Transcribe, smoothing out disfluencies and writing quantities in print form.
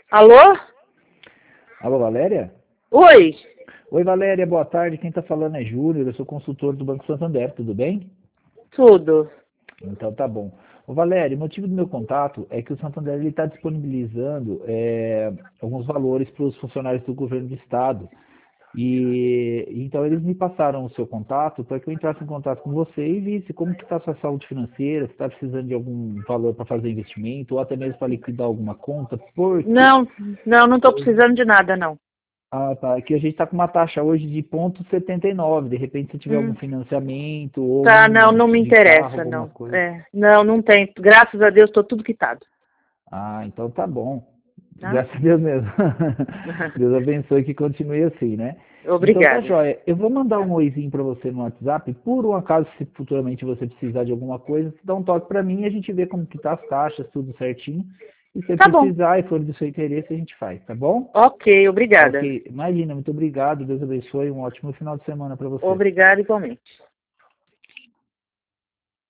Alô? Alô, Valéria? Oi, Oi, Valéria, boa tarde. Quem está falando é Júnior, eu sou consultor do Banco Santander, tudo bem? tudo. Então tá bom. Ô, Valéria, o motivo do meu contato é que o Santander está disponibilizando alguns valores para os funcionários do governo do estado. E então eles me passaram o seu contato para que eu entrasse em contato com você e visse como que está a sua saúde financeira, se está precisando de algum valor para fazer investimento ou até mesmo para liquidar alguma conta, porque Não, não tô precisando de nada, não. tá. Aqui a gente está com uma taxa hoje de 0,79. De repente, se tiver algum Hum, financiamento ou tá, não, algum não me de carro, interessa, alguma não. coisa. É, não tem. Graças a Deus, tô tudo quitado. Ah, então tá bom. Tá? Graças a Deus mesmo. Deus abençoe que continue assim, né? Então tá Obrigada. joia. Eu vou mandar um oizinho para você no WhatsApp. Por um acaso, se futuramente você precisar de alguma coisa, você dá um toque para mim e a gente vê como que tá as taxas, tudo certinho. E se Tá bom. precisar e for do seu interesse, a gente faz, tá bom? Ok, obrigada. Ok. Imagina, muito obrigado. Deus abençoe. Um ótimo final de semana para você. Obrigada igualmente.